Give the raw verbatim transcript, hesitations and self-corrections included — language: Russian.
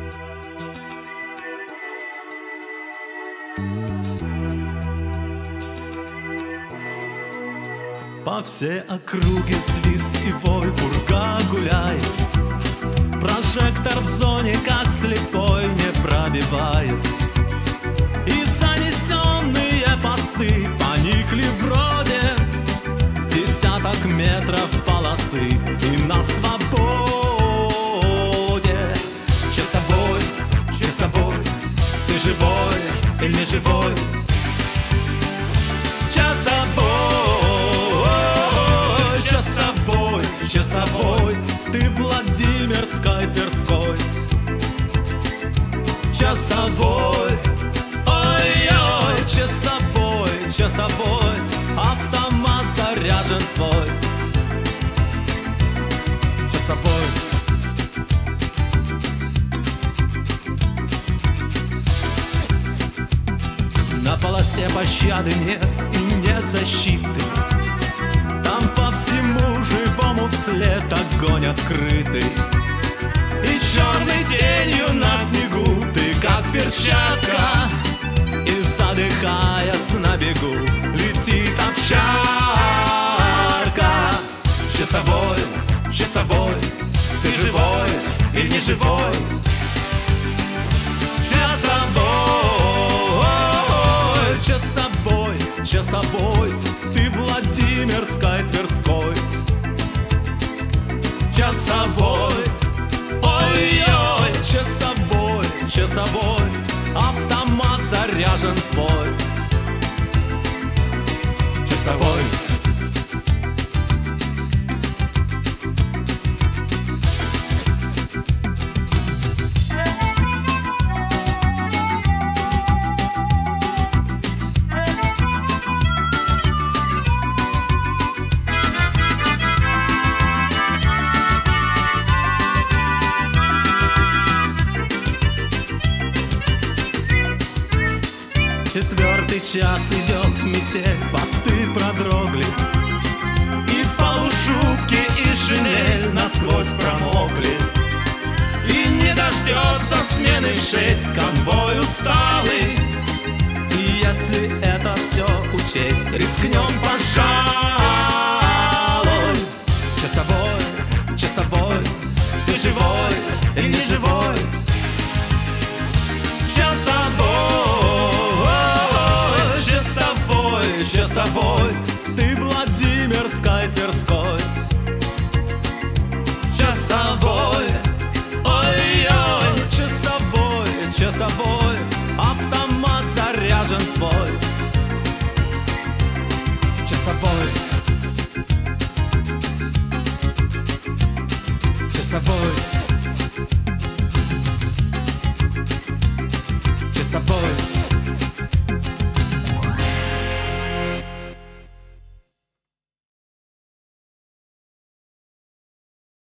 По всей округе свист и вой, пурга гуляет. Прожектор в зоне, как слепой, не пробивает. И занесенные посты поникли вроде с десяток метров полосы. И на свободе часовой, часовой, ты живой или не живой? Часовой, часовой, часовой, ты Владимирской, Тверской. Часовой, ой-ой, часовой, часовой, автомат заряжен твой. Часовой. На полосе пощады нет и нет защиты. Там по всему живому вслед огонь открытый. И черной тенью на снегу ты как перчатка. И задыхаясь на бегу летит овчарка. Часовой, часовой, ты живой или не живой? Часовой, часовой, часовой, ты Владимирской, Тверской. Часовой, ой-ой, часовой, часовой, автомат заряжен твой. Часовой. Четвертый час идет метель, посты продрогли. И полушубки, и шинель насквозь промокли. И не дождется смены шесть, конвой усталый. И если это все учесть, рискнем, пожалуй. Часовой, часовой, ты живой или не живой? Часовой, часовой, ты Владимирской, Тверской. Часовой, ой-ой, часовой, часовой,